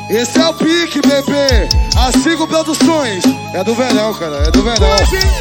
Esse é o pique, bebê. A Sigo Produções. É do verão, cara, é do verão.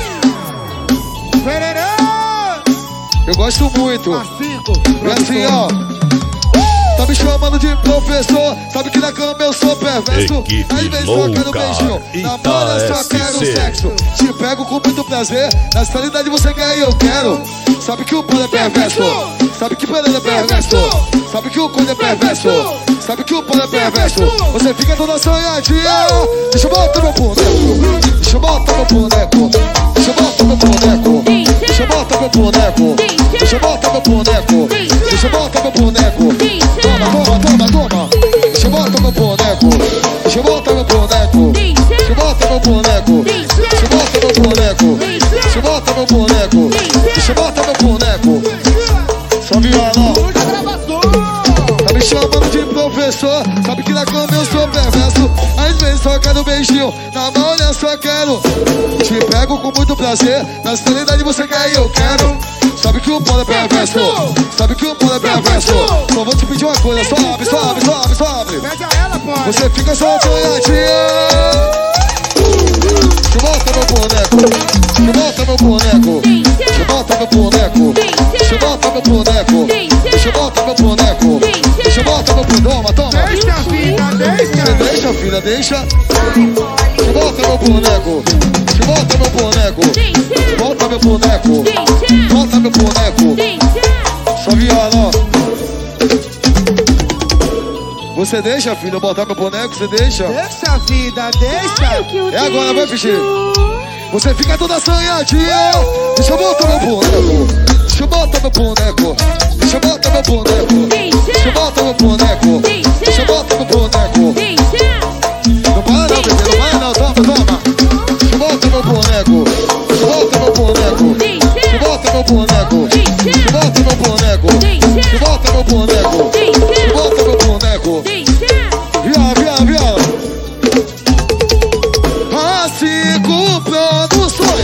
Eu gosto muito. É assim, ó. Tá me chamando de professor, sabe que na cama eu sou perverso. Às vezes só quero beijinho, na mão só quero sexo. Te pego com muito prazer, na realidade você quer e eu quero. Sabe que o pano é perverso, sabe que o pano é perverso, sabe que o cone é perverso, sabe que o pano é perverso. Você fica toda sonhadinha. Deixa eu botar meu boneco, deixa eu botar meu boneco, deixa eu botar meu boneco, deixa eu botar meu boneco, deixa eu botar meu boneco, deixa eu botar meu boneco. Toma. Deixa eu botar meu boneco. Deixa eu botar meu boneco. Deixa eu botar meu boneco. Deixa eu botar meu boneco. Deixa eu botar meu boneco. Deixa eu botar meu boneco. Só violão. Tá me chamando de professor, sabe que na cama eu sou perverso. Às vezes só quero beijinho, na mão eu só quero. Te pego com muito prazer, na realidade você quer e eu quero. Sabe que o pano é perverso, sabe que o pano é perverso. Só vou te pedir uma coisa, sobe. Pede a ela, pô. Você fica só sonhadinha. Deixa eu botar meu boneco, deixa eu botar meu boneco, deixa eu botar meu boneco, deixa eu botar meu boneco, deixa eu botar meu boneco, deixa eu botar meu boneco. Toma. Deixa, filha, deixa. Você deixa, filha, deixa. Deixa eu botar meu boneco, deixa eu botar meu boneco, bota meu boneco, bota meu boneco. Só violão. Você deixa, filho, eu botar meu boneco, você deixa? Deixa, vida, deixa. É agora, vai, Fichinho. Você fica toda sonhadinha. Deixa eu botar meu boneco, deixa eu botar meu boneco, deixa eu botar meu boneco, deixa eu botar meu boneco, deixa eu botar meu boneco. Não para não, bebê, não para não, toma. Deixa eu botar meu boneco, deixa eu botar meu boneco, deixa eu botar meu boneco, deixa eu botar meu boneco, deixa eu botar meu boneco, deixa eu botar meu boneco. Viola. A Sigo Produções.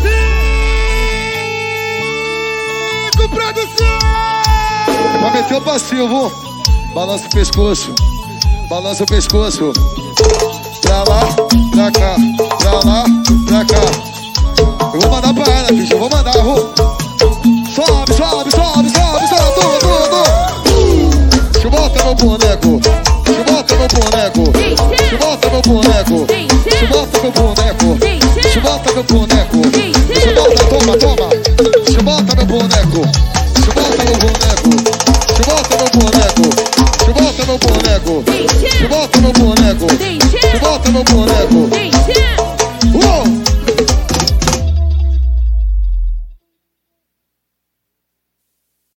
Sigo Produções. Pra meter o passivo, balança o pescoço, balança o pescoço. Pra lá, pra cá, pra lá, pra cá. Eu vou mandar pra ela, bicho, eu vou mandar, Sobe, tudo. Deixa eu botar meu boneco, deixa eu botar meu boneco, deixa eu botar meu boneco, deixa eu botar meu boneco, deixa eu botar meu boneco, deixa eu botar, toma. Deixa eu botar meu boneco, deixa eu botar meu boneco, deixa eu botar meu boneco, deixa eu botar meu boneco, deixa eu botar meu boneco, deixa eu botar meu boneco, deixa